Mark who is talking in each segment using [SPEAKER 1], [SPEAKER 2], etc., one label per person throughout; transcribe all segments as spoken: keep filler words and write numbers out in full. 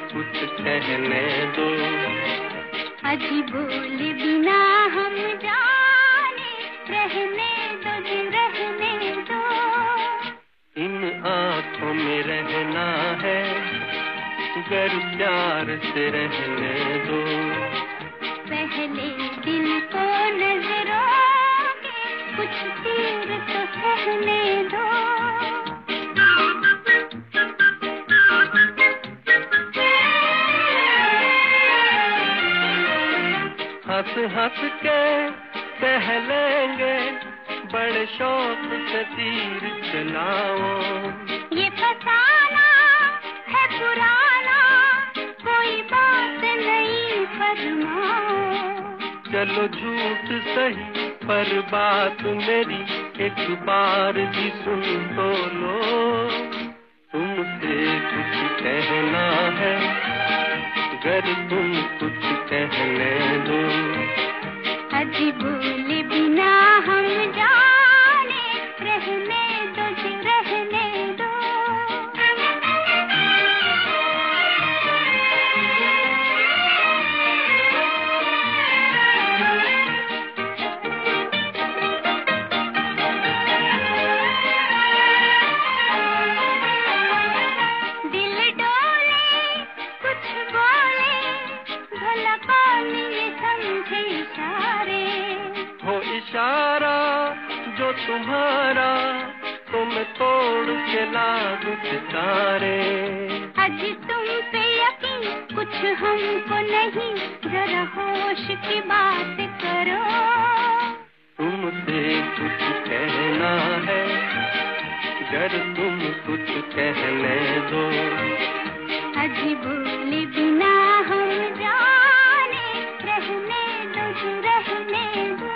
[SPEAKER 1] कुछ कहने दो।
[SPEAKER 2] अजी बोले बिना हम जाने, रहने दो जी रहने दो।
[SPEAKER 1] इन आँखों में रहना है, गर प्यार से रहने दो।
[SPEAKER 2] पहले दिल को नजरों के कुछ तीर तो सहने दो।
[SPEAKER 1] हंस हंस के कह लेंगे, बड़े शौक से तीर चलाओ।
[SPEAKER 2] ये फसाना है पुराना, कोई बात नहीं फरमाओ।
[SPEAKER 1] चलो झूठ सही पर बात मेरी एक बार भी सुन तो लो। तुमसे कुछ कहना है, गर तुम कुछ कहने दो।
[SPEAKER 2] अजी बोले बिना हम जाने, रहने दो जी रहने दो। दिल डोले कुछ बोले, भला कौन ये समझे इशारे।
[SPEAKER 1] हो इशारा जो तुम्हारा, तुम तोड़ के ला दूं सितारे।
[SPEAKER 2] अजी तुम पे यकीन कुछ हमको नहीं, जरा होश की बात करो।
[SPEAKER 1] तुमसे कुछ कहना है, गर तुम कुछ कहने दो।
[SPEAKER 2] अजी बोले बिना हम जाने, रहने दो जी रहने दो।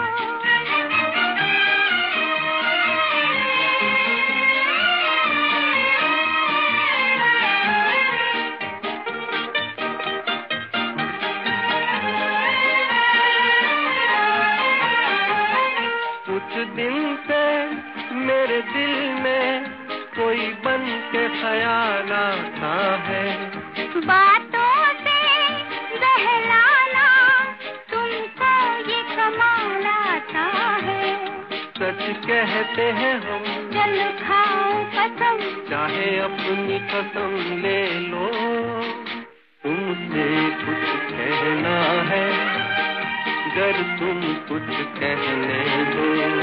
[SPEAKER 1] कुछ दिन से मेरे दिल में कोई बन के ख्याल आता है।
[SPEAKER 2] बातों से बहलाना तुमको ये कमाल आता है।
[SPEAKER 1] सच कहते हैं हम,
[SPEAKER 2] चल खाओ कसम,
[SPEAKER 1] चाहे अपनी कसम ले लो। तुमसे कुछ कहना है, गर तुम कुछ कहने दो।